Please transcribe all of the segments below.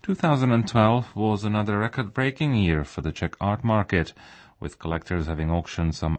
2012 was another record-breaking year for the Czech art market, with collectors having auctioned some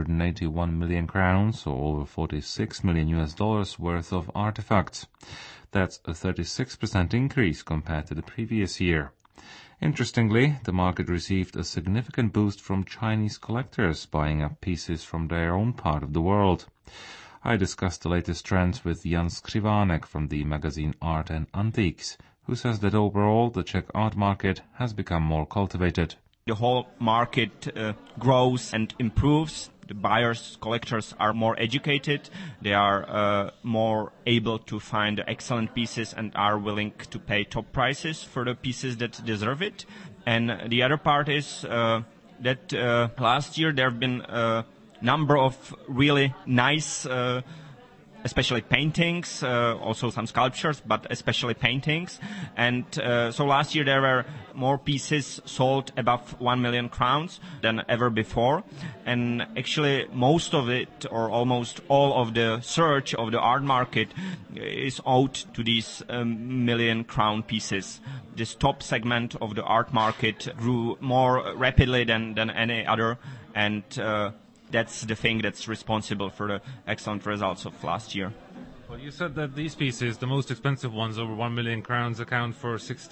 881 million crowns, or over $46 million worth of artifacts. That's a 36% increase compared to the previous year. Interestingly, the market received a significant boost from Chinese collectors buying up pieces from their own part of the world. I discussed the latest trends with Jan Skrivánek from the magazine Art and Antiques, who says that overall the Czech art market has become more cultivated. The whole market grows and improves. The buyers, collectors are more educated. They are more able to find excellent pieces and are willing to pay top prices for the pieces that deserve it. And the other part is that last year there have been a number of really nice especially paintings, also some sculptures, but especially paintings. And so last year there were more pieces sold above 1 million crowns than ever before. And actually most of it, or almost all of the surge of the art market is owed to these million crown pieces. This top segment of the art market grew more rapidly than any other, and that's the thing that's responsible for the excellent results of last year. Well, you said that these pieces, the most expensive ones, over 1 million crowns, account for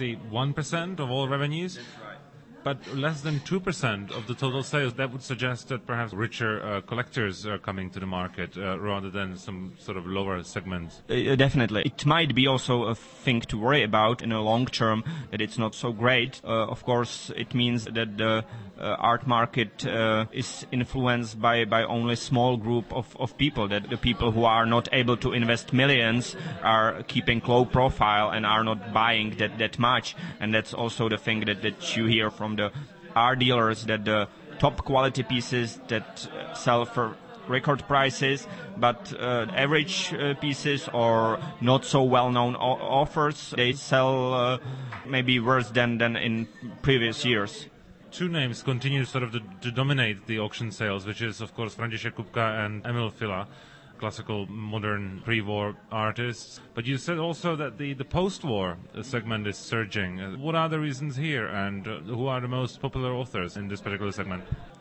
61% of all revenues. That's right. But less than 2% of the total sales. That would suggest that perhaps richer collectors are coming to the market rather than some sort of lower segments. Definitely. It might be also a thing to worry about in the long term, that it's not so great. Of course, it means that the art market is influenced by only a small group of people, that the people who are not able to invest millions are keeping low profile and are not buying that much. And that's also the thing that you hear from the art dealers, that the top quality pieces that sell for record prices, but average pieces or not so well-known offers, they sell maybe worse than in previous years. Two names continue sort of to dominate the auction sales, which is, of course, František Kupka and Emil Fila, classical modern pre-war artists. But you said also that the post-war segment is surging. What are the reasons here, and who are the most popular authors in this particular segment?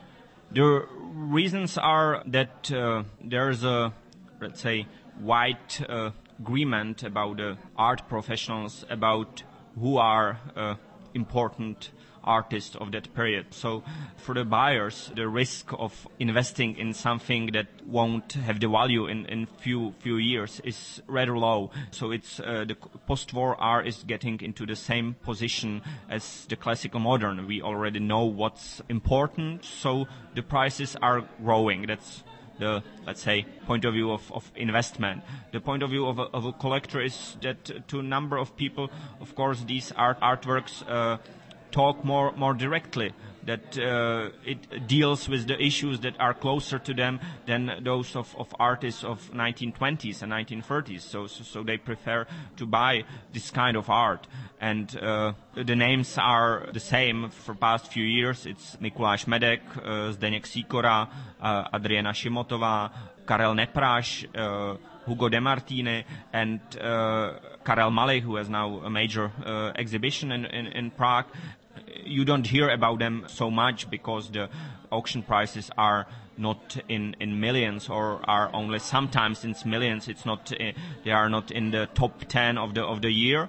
The reasons are that there's a, let's say, wide agreement about the art professionals, about who are important artists of that period. So for the buyers, the risk of investing in something that won't have the value in few years is rather low. So it's the post-war art is getting into the same position as the classical modern. We already know what's important, so the prices are growing. That's the, let's say, point of view of investment. The point of view of a collector is that to a number of people, of course, these artworks talk more directly, that it deals with the issues that are closer to them than those of artists of 1920s and 1930s. So they prefer to buy this kind of art. And the names are the same for past few years. It's Mikuláš Medek, Zdeněk Sýkora, Adriana Šimotová, Karel Nepráš, Hugo De Martini, and Karel Mali, who has now a major exhibition in Prague. You don't hear about them so much because the auction prices are not in millions, or are only sometimes in millions. It's not they are not in the top 10 of the year,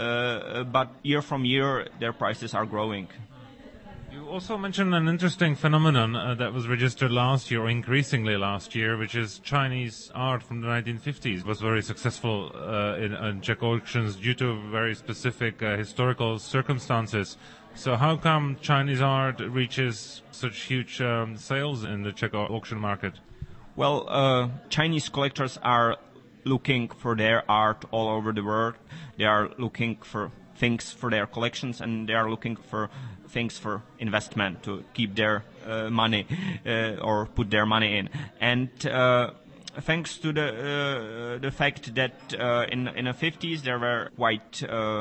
but year from year their prices are growing. You also mentioned an interesting phenomenon that was registered last year, or increasingly last year, which is Chinese art from the 1950s. It was very successful in Czech auctions due to very specific historical circumstances. So how come Chinese art reaches such huge sales in the Czech auction market? Well, Chinese collectors are looking for their art all over the world. They are looking for things for their collections, and they are looking for things for investment to keep their money or put their money in. And thanks to the fact that in the 50s there were quite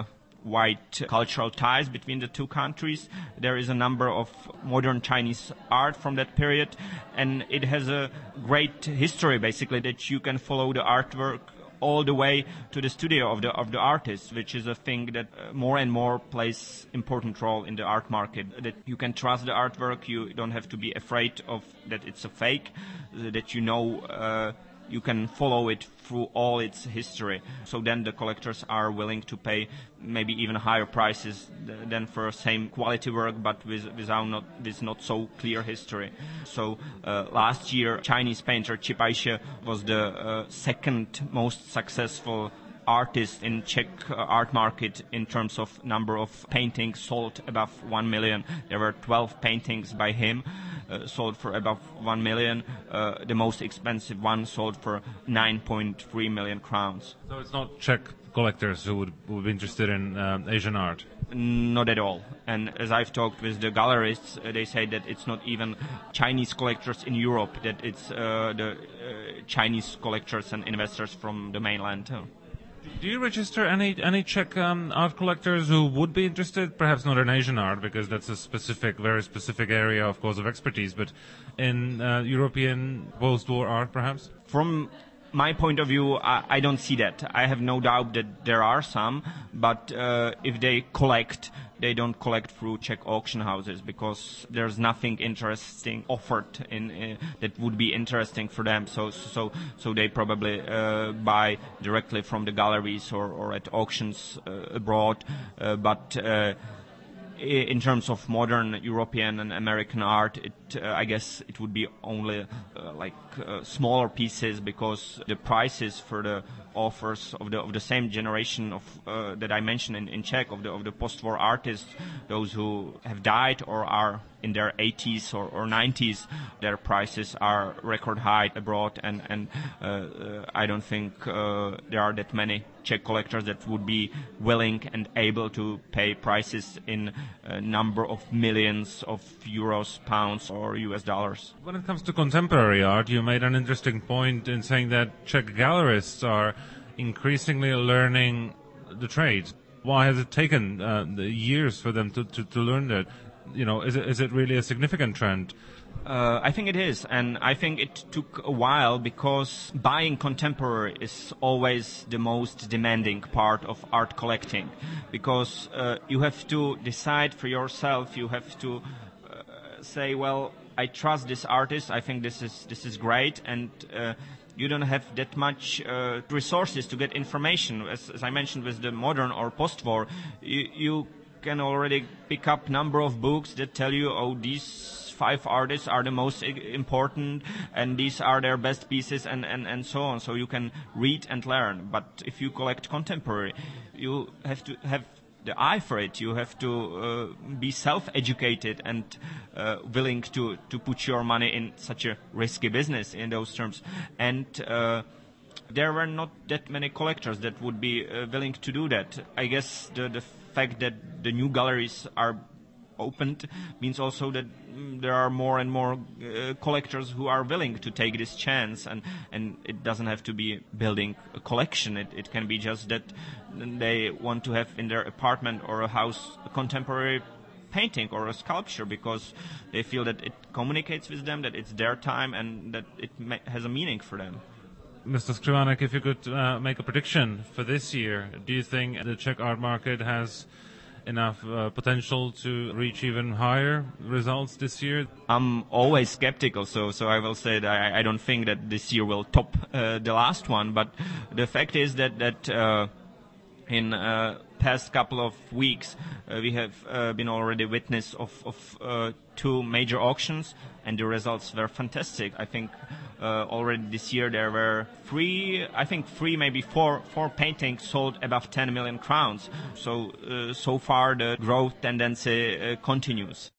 wide cultural ties between the two countries, there is a number of modern Chinese art from that period, and it has a great history, basically, that you can follow the artwork all the way to the studio of the artist, which is a thing that more and more plays important role in the art market. That you can trust the artwork, you don't have to be afraid of that it's a fake, that you can follow it through all its history. So then the collectors are willing to pay maybe even higher prices than for same quality work, but with not so clear history. So last year, Chinese painter Qi Baixe was the second most successful artist in Czech art market in terms of number of paintings sold above 1 million. There were 12 paintings by him sold for above 1 million. The most expensive one sold for 9.3 million crowns. So it's not Czech collectors who would be interested in Asian art? Not at all. And as I've talked with the gallerists, they say that it's not even Chinese collectors in Europe, that it's the Chinese collectors and investors from the mainland. Do you register any Czech art collectors who would be interested, perhaps not in Asian art, because that's a very specific area, of course, of expertise, but in European post-war art, perhaps? From my point of view, I don't see that. I have no doubt that there are some, but if they collect, they don't collect through Czech auction houses, because there's nothing interesting offered in that would be interesting for them. So they probably buy directly from the galleries or at auctions abroad. But in terms of modern European and American art, I guess it would be only smaller pieces, because the prices for the authors of the same generation of that I mentioned in Czech of the post-war artists, those who have died or are in their 80s or 90s, their prices are record high abroad, and I don't think there are that many Czech collectors that would be willing and able to pay prices in a number of millions of euros, pounds, or US dollars. When it comes to contemporary art, you made an interesting point in saying that Czech gallerists are increasingly learning the trade. Why has it taken years for them to learn that? Is it really a significant trend? I think it is, and I think it took a while, because buying contemporary is always the most demanding part of art collecting, because you have to decide for yourself, you have to say, well, I trust this artist, I think this is great, and you don't have that much resources to get information. As I mentioned with the modern or post-war, you can already pick up number of books that tell you, oh, these 5 artists are the most important and these are their best pieces, and so on. So you can read and learn. But if you collect contemporary, you have to have the eye for it. You have to be self-educated and willing to put your money in such a risky business in those terms. And there were not that many collectors that would be willing to do that. I guess the fact that the new galleries are opened means also that there are more and more collectors who are willing to take this chance, and it doesn't have to be building a collection. It can be just that they want to have in their apartment or a house a contemporary painting or a sculpture, because they feel that it communicates with them, that it's their time, and that it has a meaning for them. Mr. Skrivanek, if you could make a prediction for this year, do you think the Czech art market has enough potential to reach even higher results this year? I'm always skeptical, so I will say that I don't think that this year will top the last one. But the fact is that in past couple of weeks we have been already witness of 2 major auctions, and the results were fantastic. I think already this year there were 3, maybe 4 paintings sold above 10 million crowns. So far the growth tendency continues.